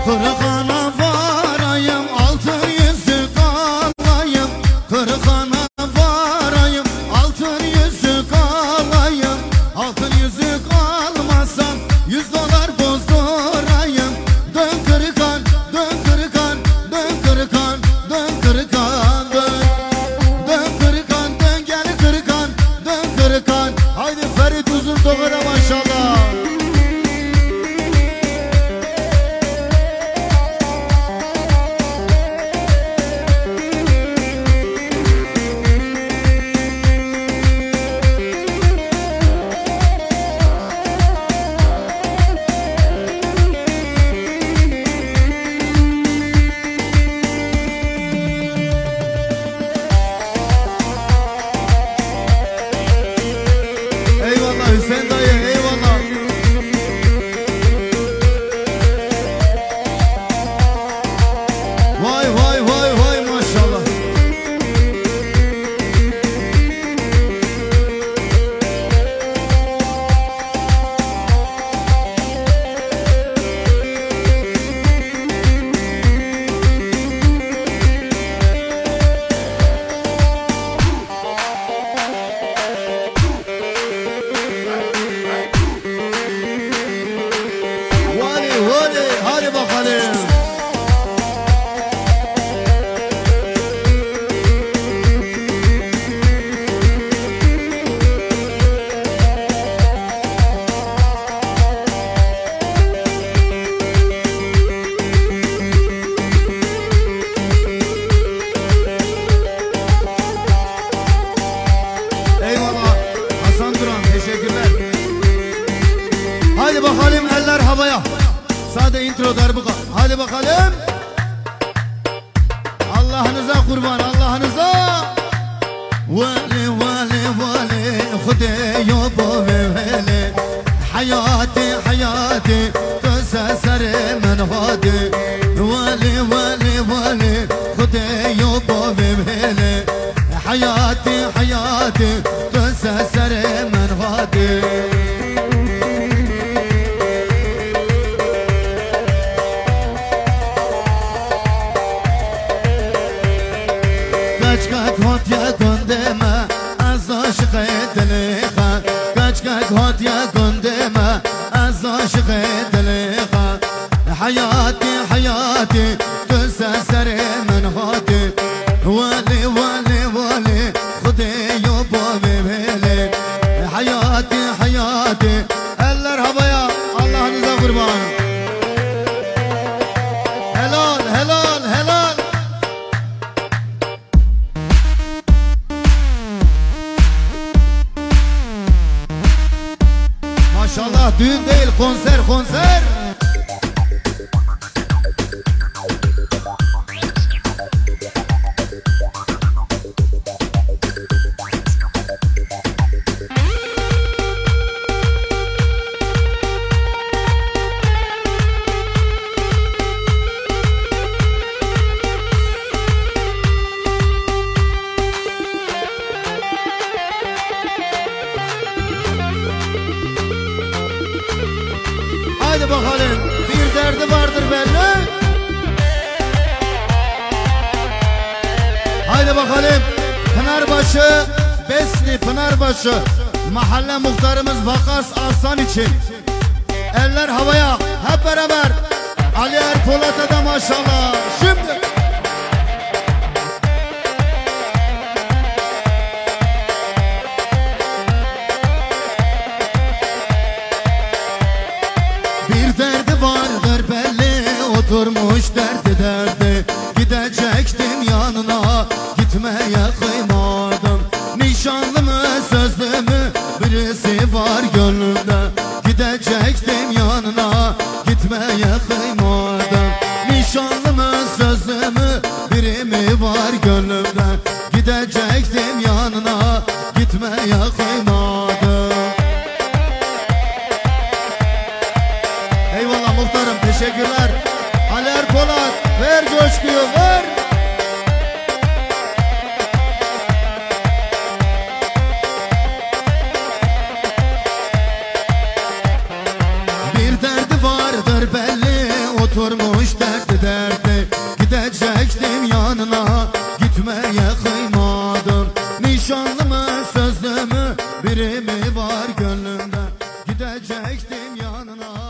Kırıkana varayım, altın yüzük alayım. Kırıkana varayım, altın yüzük alayım. Altın yüzük almasam $100 bozdurayım. Dön kırıkan, dön kırıkan, dön kırıkan, dön kırıkan, dön. Dön kırıkan, dön gel kırıkan, dön kırıkan. Haydi Ferit uzun doğru maşallah. Hüseyin dayı eyvallah. Vay vay vay vay maşallah. Hadi bakalım. Eyvallah Hasan Duran, teşekkürler. Hadi bakalım, eller havaya. Sade intro darbuka. Hadi bakalım. Allah'ınıza kurban, Allah'ınıza. Vali vali vali Hudeyo bu veli. Hayati hayati Tüseseri men vadi. Vali vali vali Hudeyo bu veli. Hayati hayati Tüseseri men vadi. هات يا قندمة عزاشق دليخة كاجكك هات يا قندمة عزاشق دليخة حياتي حياتي تسسر من هاتي والي والي والي خدي يوبو بيبيلي حياتي حياتي eller havaya, Allah'ınıza kurban. Helal helal helal. Maşallah, düğün değil, konser konser. Haydi bakalım, bir derdi vardır belli. Haydi bakalım, Pınarbaşı, Besni Pınarbaşı mahalle muhtarımız Vakas Aslan için eller havaya, hep beraber. Ali Erpolat'a da maşallah. Şimdi vardır belli, oturmuş derdi derdi. Gidecektim yanına, gitmeye kıymadım. Nişanlı mı sözlü mü birisi var gönlümde. Gidecektim yanına, gitmeye kıymadım. Nişanlı mı sözlü mü biri mi var gönlümde. Gidecektim yanına, gitmeye kıymadım. Eyvallah muhtarım, teşekkürler. Ali Erpolat, ver coşkuyu, ver. Bir derdi vardır belli, otur varmış dertli dertli. Gidecektim yanına, gitmeye kıymadım. Nişanlı mı sözlü mü, biri mi var gönlümde? Gidecektim yanına.